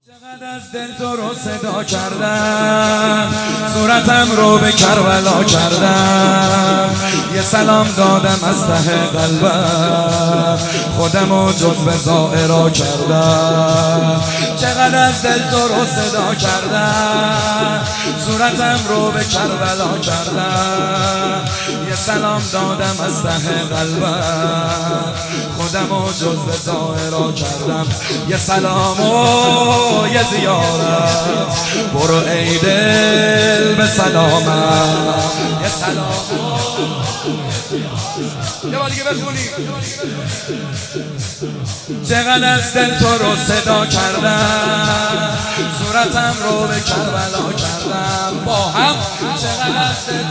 چقدر از دل تو رو صدا کردم، صورتم رو به کربلا کردم، یه سلام دادم از ته قلبم، خودم رو جزو زائرا کردم. چقدر از دل تو رو صدا کردم، صورتم رو به کربلا کردم، یه سلام دادم از ته قلبم، خودم رو جزو زائرا کردم. یه سلام و یه زیارت، برو ای دل به سلامت. یه سلام یه بار دیگه بخونی. چقدر از دل تو رو صدا کردم، صورتم رو به کربلا کردم. با هم چقدر از دل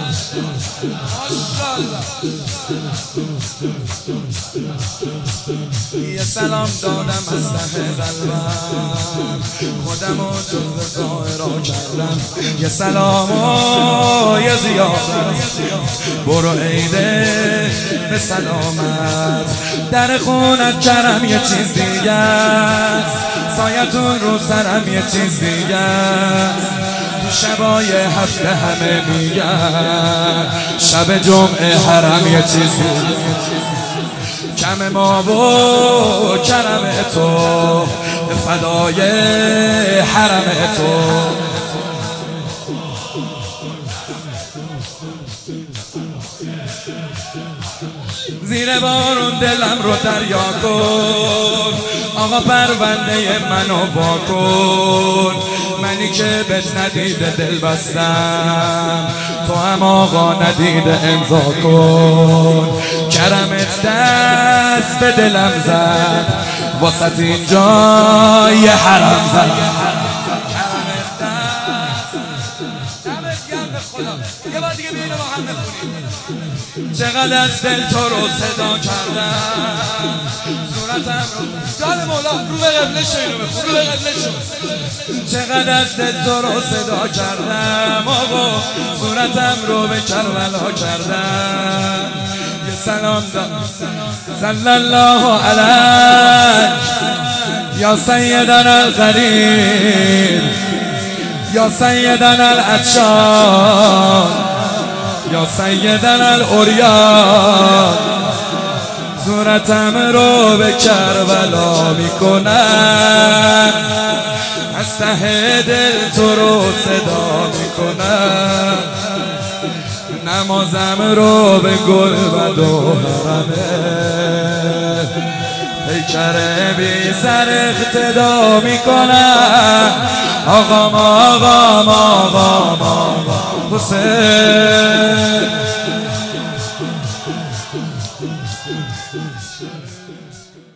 یه سلام دادم از ته قلبم، خودم رو جزو زائرا کردم. یه سلام و یه زیارت، برو ای دل به سلامت. در خونت کرم یه چیز دیگه است، سایتون رو سرم یه چیز دیگه است. تو شبای هفته همه میگن، شب جمعه حرم یه چیز دیگه. کم ما و کرم تو، فدای حرم تو. زیر بارون دلم رو دریا کن، آقا پرونده منو وا کن. منی که بهت ندیده دل بستم، تو هم آقا ندیده امضا کن. کرمت دست به دلم زد، واسط اینجا یه حرم زد. یه بار دیگه بیایید با هم بخونیم. چقدر از دل تو رو صدا کردم، صورتم رو جان مولا رو به قبله شو، اینو بخون رو به قبله شو. چقدر از دل تو رو صدا کردم، آقا صورتم رو به کربلا کردم. یه سلام دادم صلی الله علیک یا سیدنا الغریب، یا سیدنا العطشان، یا سیدنا العریان. صورتم رو به کربلا میکنم، از ته دل تو رو صدا میکنم. نمازم رو به گلبد و حرمه، پیکر بی سر اقتدا میکنم. آقام آقام آقام آقام حسین.